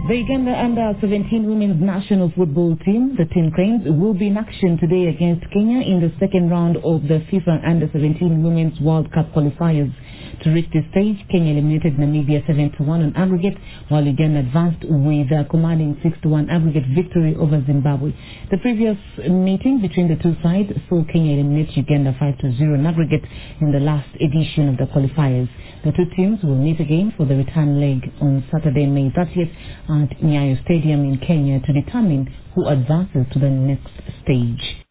The Uganda Under-17 Women's National Football Team, the Tin Cranes, will be in action today against Kenya in the second round of the FIFA Under-17 Women's World Cup qualifiers. To reach this stage, Kenya eliminated Namibia 7-1 on aggregate, while Uganda advanced with a commanding 6-1 aggregate victory over Zimbabwe. The previous meeting between the two sides saw Kenya eliminate Uganda 5-0 on aggregate in the last edition of the qualifiers. The two teams will meet again for the return leg on Saturday, May 30th at Nyayo Stadium in Kenya to determine who advances to the next stage.